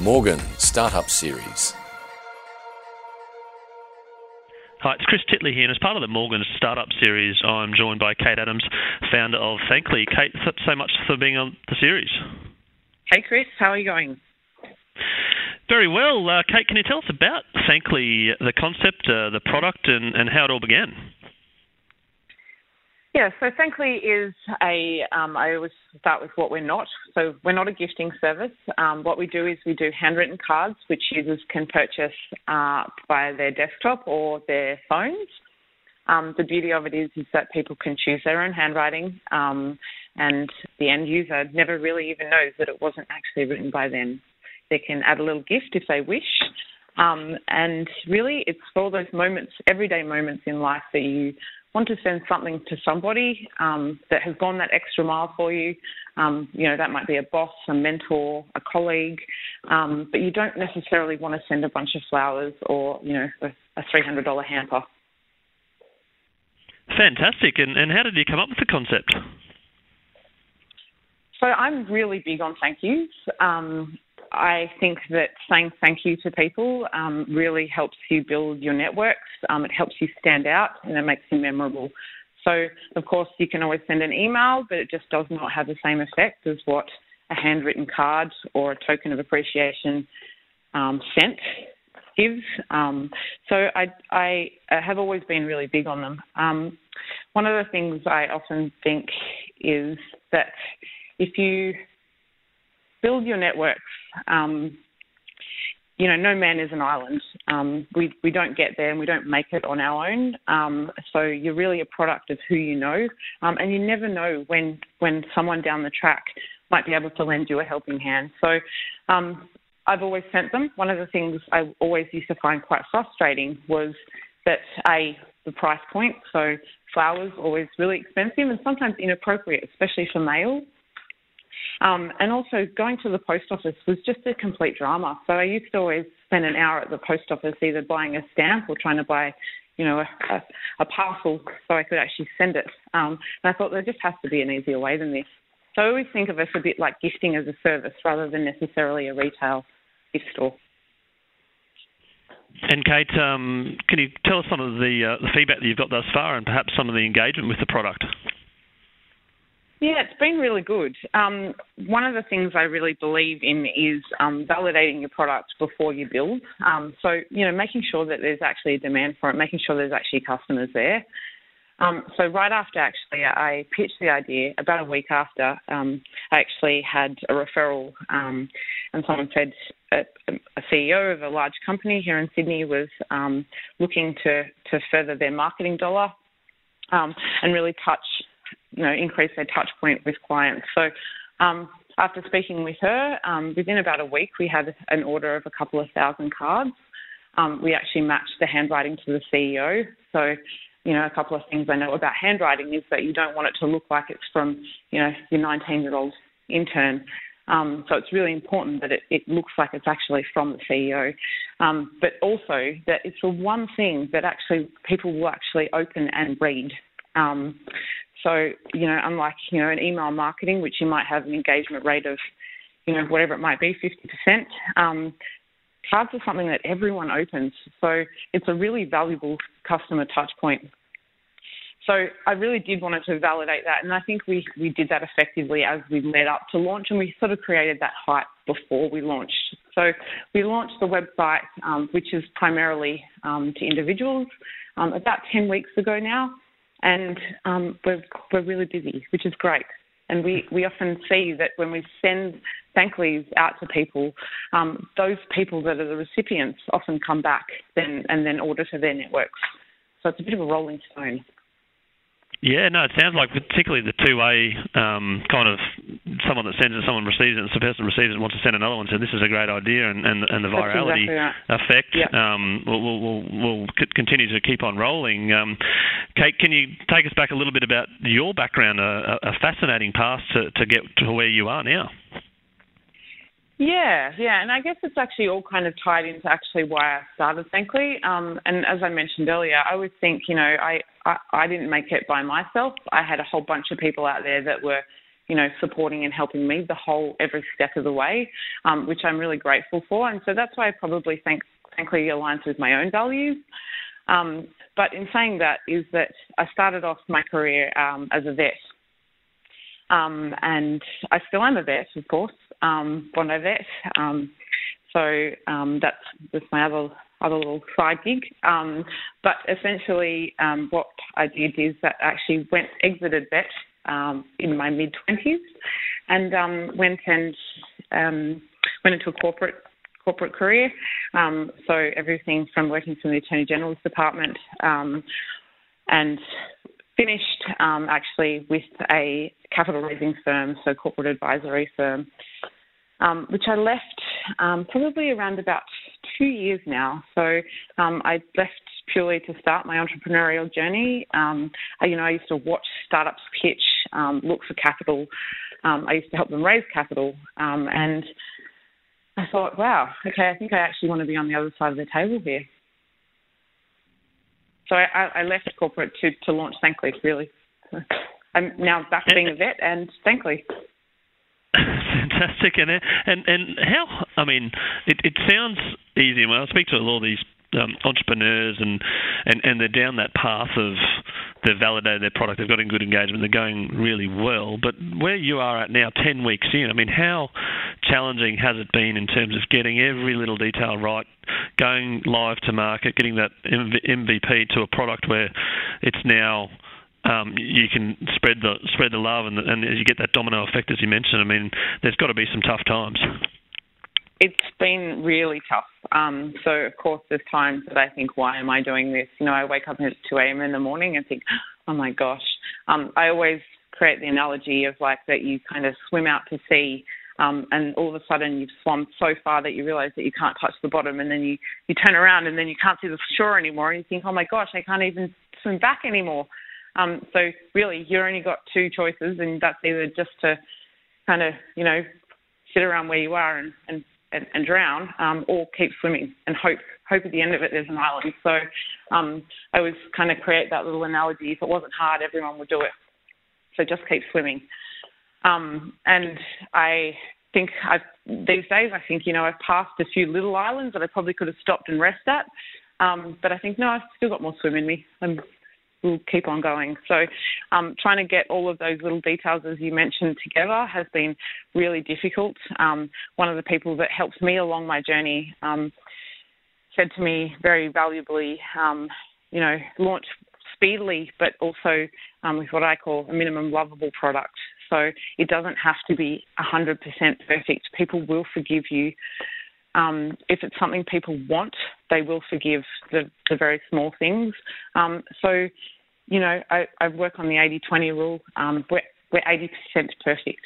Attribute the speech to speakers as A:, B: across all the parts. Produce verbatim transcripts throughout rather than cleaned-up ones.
A: Morgan Startup Series.
B: Hi, it's Chris Titley here, and as part of the Morgan Startup Series, I'm joined by Kate Adams, founder of Thankly. Kate, thanks so much for being on the series.
C: Hey Chris, how are you going?
B: Very well. Uh, Kate, can you tell us about Thankly, the concept, uh, the product, and, and how it all began?
C: Yeah, so Thankly is a, um, I always start with what we're not. So we're not a gifting service. Um, what we do is we do handwritten cards, which users can purchase uh, via their desktop or their phones. Um, the beauty of it is, is that people can choose their own handwriting, um, and the end user never really even knows that it wasn't actually written by them. They can add a little gift if they wish. Um, and really, it's for all those moments, everyday moments in life that you want to send something to somebody um, that has gone that extra mile for you. Um, you know, that might be a boss, a mentor, a colleague, um, but you don't necessarily want to send a bunch of flowers or, you know, a, a three hundred dollars hamper.
B: Fantastic. And, and how did you come up with the concept?
C: So I'm really big on thank yous. Um, I think that saying thank you to people um, really helps you build your networks. Um, it helps you stand out and it makes you memorable. So, of course, you can always send an email, but it just does not have the same effect as what a handwritten card or a token of appreciation um, sent gives. Um, so I, I have always been really big on them. Um, one of the things I often think is that if you build your networks, um, you know, no man is an island. Um, we, we don't get there and we don't make it on our own. Um, so you're really a product of who you know. Um, and you never know when, when someone down the track might be able to lend you a helping hand. So um, I've always sent them. One of the things I always used to find quite frustrating was that, A, the price point. So flowers always really expensive and sometimes inappropriate, especially for mail. Um, and also going to the post office was just a complete drama. So I used to always spend an hour at the post office either buying a stamp or trying to buy, you know, a, a, a parcel so I could actually send it. Um, and I thought there just has to be an easier way than this. So I always think of us a bit like gifting as a service rather than necessarily a retail gift store.
B: And Kate, um, can you tell us some of the, uh, the feedback that you've got thus far and perhaps some of the engagement with the product?
C: Yeah, it's been really good. Um, one of the things I really believe in is um, validating your product before you build. Um, so, you know, making sure that there's actually a demand for it, making sure there's actually customers there. Um, so right after actually I pitched the idea, about a week after, um, I actually had a referral um, and someone said a, a C E O of a large company here in Sydney was um, looking to, to further their marketing dollar um, and really touch you know, increase their touch point with clients. So um, after speaking with her, um, within about a week, we had an order of a couple of thousand cards. Um, we actually matched the handwriting to the C E O. So, you know, a couple of things I know about handwriting is that you don't want it to look like it's from, you know, your nineteen-year-old intern. Um, so it's really important that it, it looks like it's actually from the C E O. Um, but also that it's the one thing that actually people will actually open and read. Um, So, you know, unlike, you know, an email marketing, which you might have an engagement rate of, you know, whatever it might be, fifty percent, um, cards are something that everyone opens. So it's a really valuable customer touch point. So I really did want to validate that. And I think we, we did that effectively as we led up to launch, and we sort of created that hype before we launched. So we launched the website, um, which is primarily um, to individuals, um, about ten weeks ago now. And um, we're, we're really busy, which is great. And we, we often see that when we send Thankly's out to people, um, those people that are the recipients often come back then and then order to their networks. So it's a bit of a rolling stone.
B: Yeah, no, it sounds like particularly the two-way um, kind of someone that sends it, someone receives it, and the person receives it and wants to send another one. So this is a great idea, and, and, and the virality exactly right. effect yep. um, will will will will continue to keep on rolling. Um, Kate, can you take us back a little bit about your background, a, a fascinating path to, to get to where you are now?
C: Yeah, yeah, and I guess it's actually all kind of tied into actually why I started Thankly. Um, and as I mentioned earlier, I always think, you know, I, I, I didn't make it by myself. I had a whole bunch of people out there that were, you know, supporting and helping me the whole, every step of the way, um, which I'm really grateful for. And so that's why I probably think, thankfully aligns with my own values. Um, but in saying that is that I started off my career um, as a vet. Um, and I still am a vet, of course, um, Bondi vet. Um, so um, that's, that's my other other little side gig. Um, but essentially um, what I did is that I actually went, exited vet um, in my mid-twenties and um, went and um, went into a corporate corporate career. Um, so everything from working for the Attorney General's Department um, and finished um, actually with a capital raising firm, so corporate advisory firm, um, which I left um, probably around about two years now. So um, I left purely to start my entrepreneurial journey. Um, I, you know, I used to watch startups pitch, um, look for capital. Um, I used to help them raise capital. Um, and I thought, wow, okay, I think I actually want to be on the other side of the table here. So I, I left corporate to, to launch Thankly, really. I'm now back being a vet and Thankly.
B: Fantastic. And and and how, I mean, it, it sounds easy. When I speak to a lot of these um, entrepreneurs and, and, and they're down that path of they've validated their product, they've got in good engagement, they're going really well. But where you are at now, ten weeks in, I mean, how challenging has it been in terms of getting every little detail right, going live to market, getting that M V P to a product where it's now um, you can spread the spread the love and, and you get that domino effect, as you mentioned. I mean, there's got to be some tough times.
C: It's been really tough. Um, so, of course, there's times that I think, why am I doing this? You know, I wake up at two a.m. in the morning and think, oh, my gosh. Um, I always create the analogy of, like, that you kind of swim out to sea um, and all of a sudden you've swum so far that you realise that you can't touch the bottom, and then you, you turn around and then you can't see the shore anymore and you think, oh, my gosh, I can't even swim back anymore. Um, so, really, you've only got two choices, and that's either just to kind of, you know, sit around where you are and, and And, and drown, um, or keep swimming and hope hope at the end of it there's an island. So um, I always kind of create that little analogy. If it wasn't hard, everyone would do it. So just keep swimming. Um, and I think I've, these days, I think, you know, I've passed a few little islands that I probably could have stopped and rest at. Um, but I think, no, I've still got more swim in me. I'm, we'll keep on going. So um, trying to get all of those little details, as you mentioned, together has been really difficult. Um, one of the people that helped me along my journey um, said to me very valuably, um, you know, launch speedily, but also um, with what I call a minimum lovable product. So it doesn't have to be one hundred percent perfect. People will forgive you. Um, if it's something people want, they will forgive the, the very small things. Um, so, you know, I, I work on the eighty twenty rule. Um, we're, we're eighty percent perfect.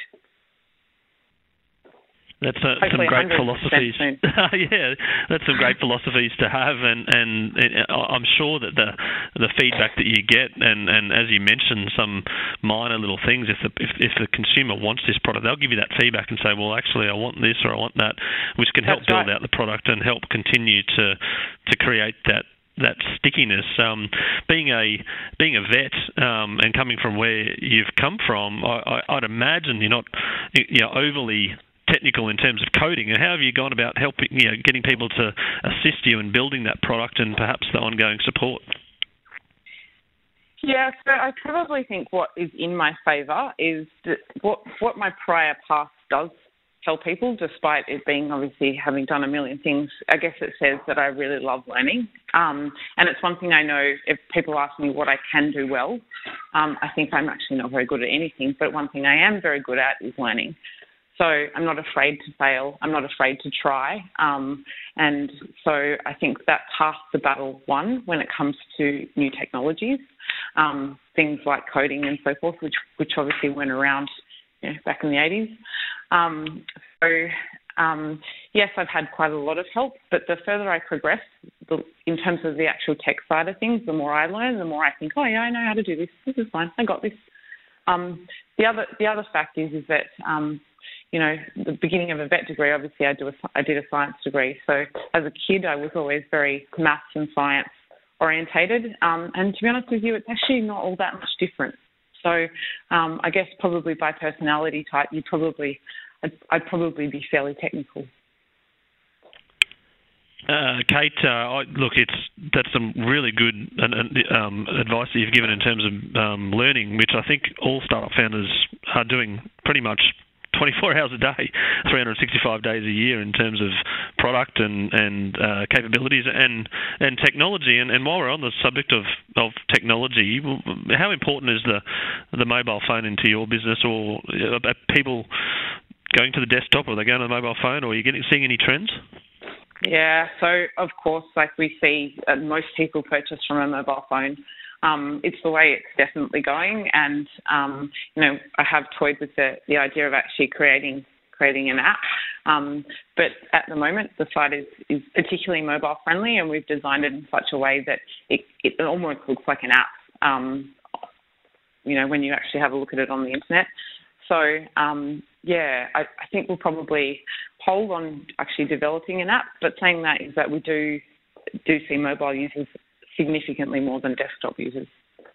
B: That's uh, some great philosophies. Yeah, that's some great philosophies to have, and, and, and I'm sure that the the feedback that you get, and, and as you mentioned, some minor little things. If the if, if the consumer wants this product, they'll give you that feedback and say, well, actually, I want this or I want that, which can help that's build right. out the product and help continue to to create that. that stickiness. Um, being a being a vet um, and coming from where you've come from, I, I, I'd imagine you're not you know overly technical in terms of coding. And how have you gone about helping, you know, getting people to assist you in building that product and perhaps the ongoing support?
C: Yeah, so I probably think what is in my favour is that what what my prior past does tell people, despite it being obviously having done a million things. I guess it says that I really love learning. Um, and it's one thing I know if people ask me what I can do well, um, I think I'm actually not very good at anything, but one thing I am very good at is learning. So I'm not afraid to fail. I'm not afraid to try. Um, and so I think that's half the battle won when it comes to new technologies, um, things like coding and so forth, which, which obviously went around you know, back in the eighties. Um, so, um, yes, I've had quite a lot of help, but the further I progress the, in terms of the actual tech side of things, the more I learn, the more I think, oh, yeah, I know how to do this. This is fine. I got this. Um, the other the other fact is, is that, um, you know, the beginning of a vet degree, obviously I, do a, I did a science degree. So as a kid, I was always very maths and science orientated. Um, and to be honest with you, it's actually not all that much different. So um, I guess probably by personality type, you probably I'd, I'd probably be fairly technical.
B: Uh, Kate, uh, I, look, it's that's some really good um, advice that you've given in terms of um, learning, which I think all startup founders are doing pretty much twenty-four hours a day, three hundred sixty-five days a year in terms of product and, and uh, capabilities and and technology. And, and while we're on the subject of, of technology, how important is the the mobile phone into your business, or are people going to the desktop, or are they going to the mobile phone, or are you getting seeing any trends?
C: Yeah, so of course, like we see, uh, most people purchase from a mobile phone. Um, it's the way it's definitely going, and um, you know, I have toyed with the, the idea of actually creating creating an app. Um, but at the moment, the site is, is particularly mobile friendly, and we've designed it in such a way that it, it almost looks like an app. Um, you know, when you actually have a look at it on the internet. So um, yeah, I, I think we'll probably hold on actually developing an app. But saying that is that we do do see mobile users significantly more than desktop users.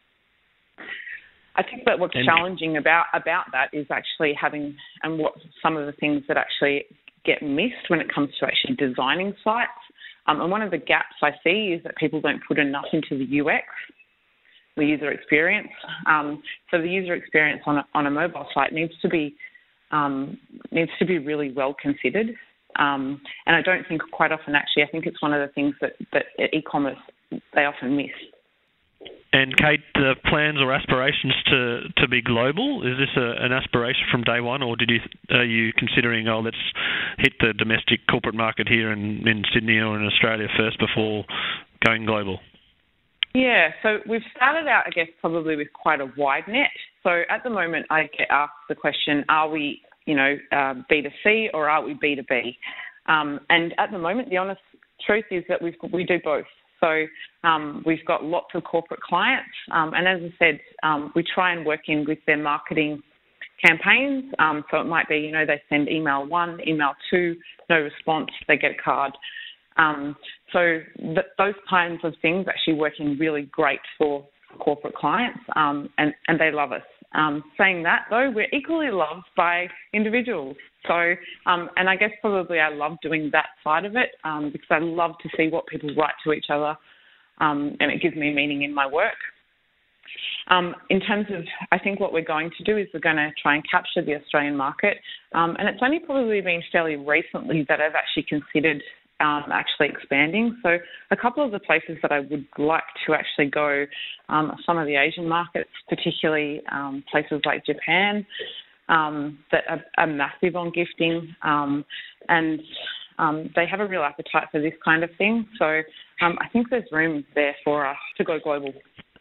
C: I think that what's and challenging about, about that is actually having, and what some of the things that actually get missed when it comes to actually designing sites. Um, and one of the gaps I see is that people don't put enough into the U X, the user experience. Um, so the user experience on a, on a mobile site needs to be um, needs to be really well considered. Um, and I don't think quite often, actually, I think it's one of the things that, that e-commerce they often miss.
B: And Kate, the plans or aspirations to, to be global, is this a, an aspiration from day one, or did you are you considering, oh, let's hit the domestic corporate market here in, in Sydney or in Australia first before going global?
C: Yeah, so we've started out, I guess, probably with quite a wide net. So at the moment, I get asked the question, are we, you know, uh, B two C or are we B two B? Um, and at the moment, the honest truth is that we've, we do both. So um, we've got lots of corporate clients, um, and as I said, um, we try and work in with their marketing campaigns. Um, so it might be, you know, they send email one, email two, no response, they get a card. Um, so th- those kinds of things actually working really great for corporate clients, um, and, and they love us. Um, saying that, though, we're equally loved by individuals. So, um, and I guess probably I love doing that side of it um, because I love to see what people write to each other, um, and it gives me meaning in my work. Um, in terms of, I think what we're going to do is we're going to try and capture the Australian market, um, and it's only probably been fairly recently that I've actually considered Um, actually expanding. So a couple of the places that I would like to actually go, um, some of the Asian markets, particularly um, places like Japan, um, that are, are massive on gifting, um, and um, they have a real appetite for this kind of thing. So um, I think there's room there for us to go global.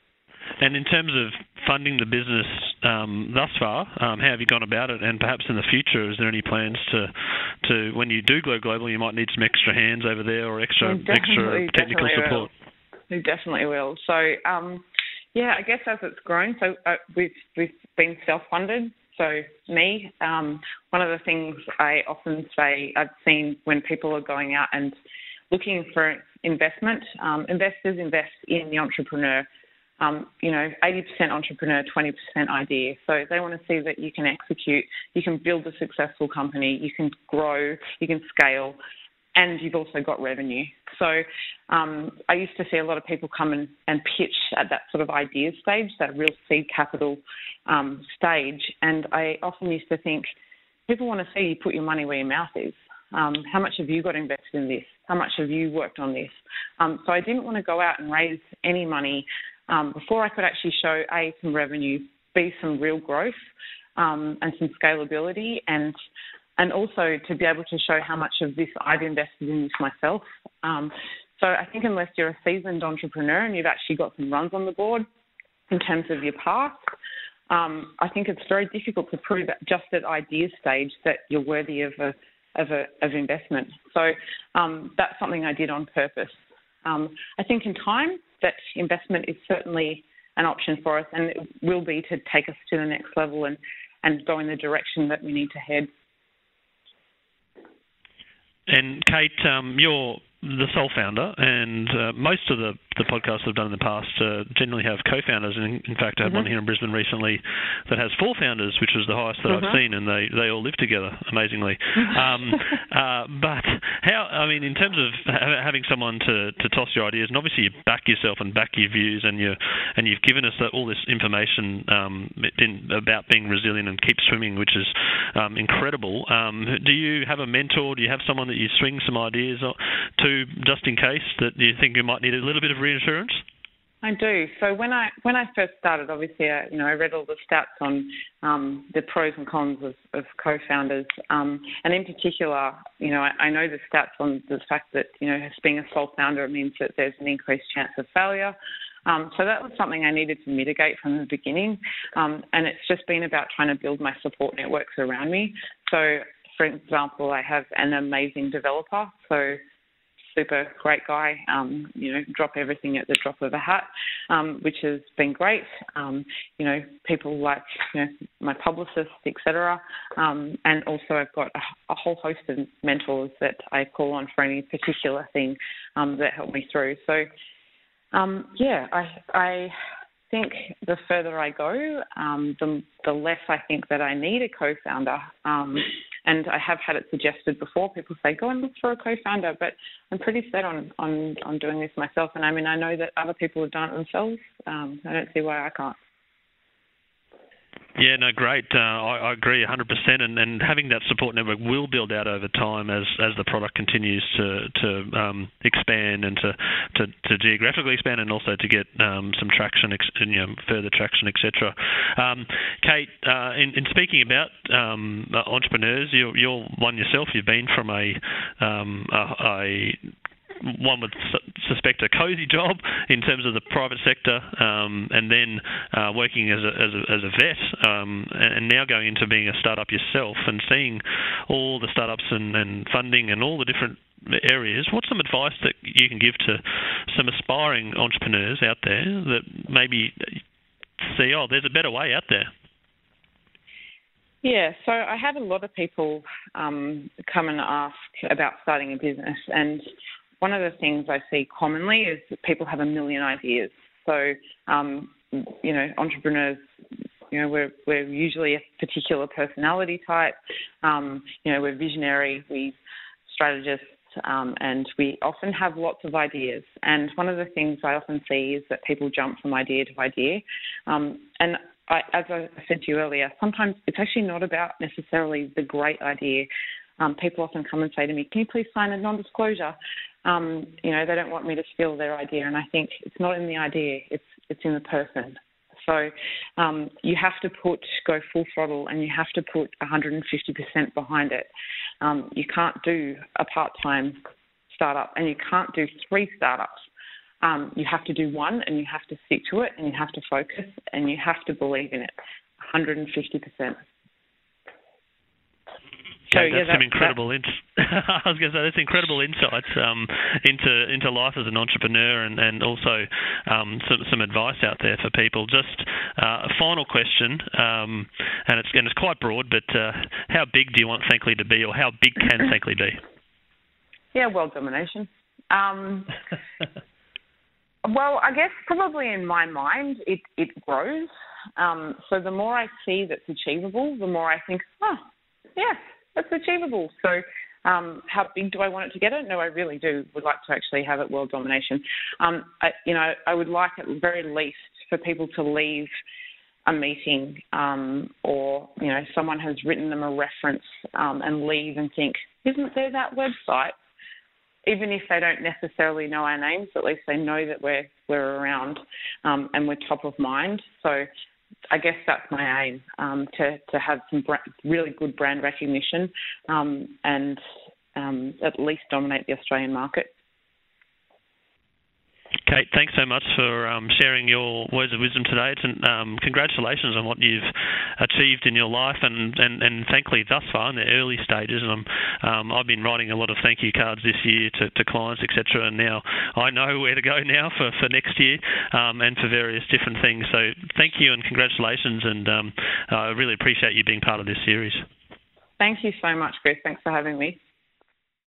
B: And in terms of funding the business um, thus far, um, how have you gone about it? And perhaps in the future, is there any plans to, to when you do go global, you might need some extra hands over there or extra extra technical
C: definitely
B: support?
C: Will. We definitely will. So, um, yeah, I guess as it's grown, so uh, we've we've been self-funded. So me, um, one of the things I often say I've seen when people are going out and looking for investment, um, investors invest in the entrepreneur. Um, you know, eighty percent entrepreneur, twenty percent idea. So they want to see that you can execute, you can build a successful company, you can grow, you can scale, and you've also got revenue. So um, I used to see a lot of people come in and pitch at that sort of idea stage, that real seed capital um, stage. And I often used to think, people want to see you put your money where your mouth is. Um, how much have you got invested in this? How much have you worked on this? Um, so I didn't want to go out and raise any money Um, before I could actually show, A, some revenue, B, some real growth um, and some scalability, and and also to be able to show how much of this I've invested in this myself. Um, so I think unless you're a seasoned entrepreneur and you've actually got some runs on the board in terms of your past, um, I think it's very difficult to prove that just at idea stage that you're worthy of a of a of investment. So um, that's something I did on purpose. Um, I think in time that investment is certainly an option for us, and it will be to take us to the next level and, and go in the direction that we need to head.
B: And Kate, um, your the sole founder, and uh, most of the, the podcasts I've done in the past uh, generally have co-founders. And in, in fact, I had mm-hmm. one here in Brisbane recently that has four founders, which was the highest that mm-hmm. I've seen, and they, they all live together, amazingly. um, uh, but how, I mean, in terms of ha- having someone to, to toss your ideas, and obviously you back yourself and back your views, and, you, and you've given us all this information um, in, about being resilient and keep swimming, which is um, incredible. Um, do you have a mentor? Do you have someone that you swing some ideas to, just in case that you think you might need a little bit of reassurance?
C: I do. So when I when I first started, obviously, I, you know, I read all the stats on um, the pros and cons of, of co-founders, um, and in particular, you know, I, I know the stats on the fact that, you know, being a sole founder means that there's an increased chance of failure. Um, so that was something I needed to mitigate from the beginning, um, and it's just been about trying to build my support networks around me. So, for example, I have an amazing developer, so super great guy, um, you know, drop everything at the drop of a hat, um, which has been great. Um, you know, people like, you know, my publicist, et cetera. Um, and also I've got a, a whole host of mentors that I call on for any particular thing um, that help me through. So, um, yeah, I, I think the further I go, um, the, the less I think that I need a co-founder. Um, And I have had it suggested before. People say, go and look for a co-founder, but I'm pretty set on, on, on doing this myself. And I mean, I know that other people have done it themselves. Um, I don't see why I can't.
B: Yeah, no, great. Uh, I, I agree one hundred percent, and, and having that support network will build out over time as, as the product continues to to um, expand and to, to, to geographically expand, and also to get um, some traction, ex, you know, further traction, et cetera. Um, Kate, uh, in, in speaking about um, entrepreneurs, you're, you're one yourself. You've been from a um, a, a one would su- suspect a cosy job in terms of the private sector, um, and then uh, working as a, as a, as a vet, um, and now going into being a startup yourself and seeing all the startups and, and funding and all the different areas. What's some advice that you can give to some aspiring entrepreneurs out there that maybe see, oh, there's a better way out there?
C: Yeah, so I have a lot of people um, come and ask about starting a business, and one of the things I see commonly is that people have a million ideas. So, um, you know, entrepreneurs, you know, we're we're usually a particular personality type. Um, you know, we're visionary, we strategists, um, and we often have lots of ideas. And one of the things I often see is that people jump from idea to idea. Um, and I, as I said to you earlier, sometimes it's actually not about necessarily the great idea. Um, people often come and say to me, can you please sign a non-disclosure? Um, you know, they don't want me to steal their idea, and I think it's not in the idea, it's it's in the person. So um, you have to put, go full throttle, and you have to put one hundred fifty percent behind it. Um, you can't do a part-time startup, and you can't do three startups. Um, you have to do one, and you have to stick to it, and you have to focus, and you have to believe in it, one hundred fifty percent.
B: So, okay, that's yeah, some incredible. Ins- I was going to say that's incredible insights um, into into life as an entrepreneur, and and also um, some some advice out there for people. Just uh, a final question, um, and it's and it's quite broad, but uh, how big do you want Thankly to be, or how big can Thankly be?
C: Yeah, world domination. Um, well, I guess probably in my mind it it grows. Um, so the more I see that's achievable, the more I think, oh, yeah. That's achievable. So um, how big do I want it to get it? No, I really do would like to actually have it world domination. Um, I, you know, I would like at the very least for people to leave a meeting um, or, you know, someone has written them a reference um, and leave and think, isn't there that website? Even if they don't necessarily know our names, at least they know that we're, we're around um, and we're top of mind. So I guess that's my aim, um, to, to have some bra- really good brand recognition um, and um, at least dominate the Australian market.
B: Kate, thanks so much for um, sharing your words of wisdom today. It's an, um, congratulations on what you've achieved in your life, and, and, and thankfully thus far in the early stages. And I'm, um, I've been writing a lot of thank you cards this year to, to clients, et cetera. And now I know where to go now for, for next year um, and for various different things. So thank you and congratulations, and um, I really appreciate you being part of this series.
C: Thank you so much, Chris. Thanks for having me.